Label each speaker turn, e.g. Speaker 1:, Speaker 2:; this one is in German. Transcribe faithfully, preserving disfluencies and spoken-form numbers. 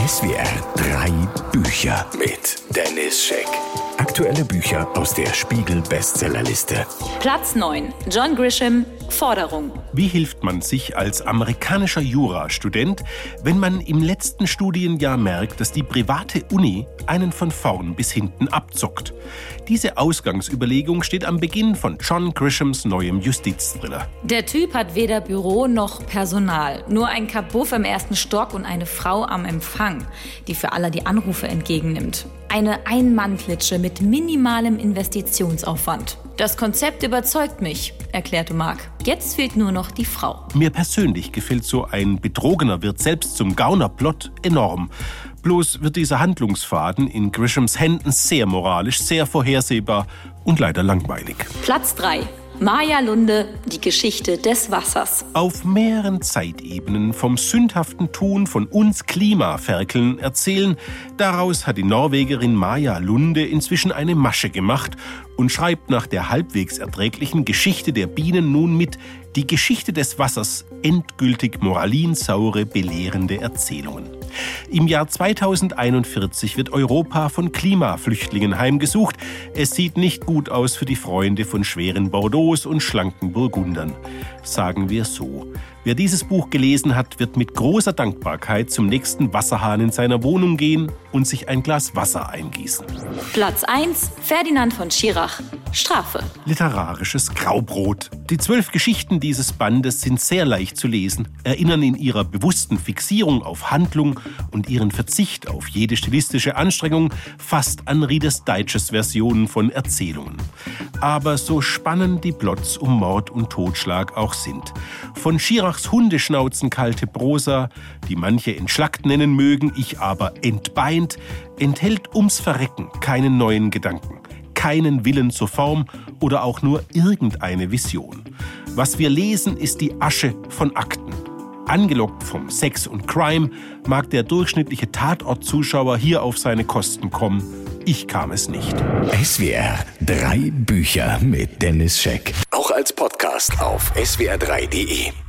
Speaker 1: S W R drei Bücher mit Dennis Scheck. Aktuelle Bücher aus der Spiegel-Bestsellerliste.
Speaker 2: Platz neun. John Grisham, Forderung.
Speaker 3: Wie hilft man sich als amerikanischer Jurastudent, wenn man im letzten Studienjahr merkt, dass die private Uni einen von vorn bis hinten abzockt? Diese Ausgangsüberlegung steht am Beginn von John Grishams neuem Justizthriller.
Speaker 2: Der Typ hat weder Büro noch Personal. Nur ein Kabuff im ersten Stock und eine Frau am Empfang, die für alle die Anrufe entgegennimmt. Eine Ein-Mann-Klitsche mit minimalem Investitionsaufwand. Das Konzept überzeugt mich, erklärte Mark. Jetzt fehlt nur noch die Frau.
Speaker 3: Mir persönlich gefällt so ein Betrogener wird selbst zum Gauner-Plot enorm. Bloß wird dieser Handlungsfaden in Grishams Händen sehr moralisch, sehr vorhersehbar und leider langweilig.
Speaker 2: Platz drei. Maja Lunde, die Geschichte des Wassers.
Speaker 3: Auf mehreren Zeitebenen vom sündhaften Tun von uns Klimaferkeln erzählen. Daraus hat die Norwegerin Maja Lunde inzwischen eine Masche gemacht und schreibt nach der halbwegs erträglichen Geschichte der Bienen nun mit Die Geschichte des Wassers endgültig moralinsaure, belehrende Erzählungen. Im Jahr zweitausendeinundvierzig wird Europa von Klimaflüchtlingen heimgesucht. Es sieht nicht gut aus für die Freunde von schweren Bordeaux und schlanken Burgundern. Sagen wir so. Wer dieses Buch gelesen hat, wird mit großer Dankbarkeit zum nächsten Wasserhahn in seiner Wohnung gehen und sich ein Glas Wasser eingießen.
Speaker 2: Platz eins. Ferdinand von Schirach, Strafe.
Speaker 3: Literarisches Graubrot. Die zwölf Geschichten dieses Bandes sind sehr leicht zu lesen, erinnern in ihrer bewussten Fixierung auf Handlung und ihren Verzicht auf jede stilistische Anstrengung fast an Reader's Digest-Versionen von Erzählungen. Aber so spannend die Plots um Mord und Totschlag auch sind. Von Schirachs hundeschnauzenkalte Prosa, die manche entschlackt nennen mögen, ich aber entbeint, enthält ums Verrecken keinen neuen Gedanken, keinen Willen zur Form oder auch nur irgendeine Vision. Was wir lesen, ist die Asche von Akten. Angelockt vom Sex und Crime mag der durchschnittliche Tatort-Zuschauer hier auf seine Kosten kommen. Ich kam es nicht.
Speaker 1: S W R drei Bücher mit Dennis Scheck. Auch als Podcast auf S W R drei punkt de.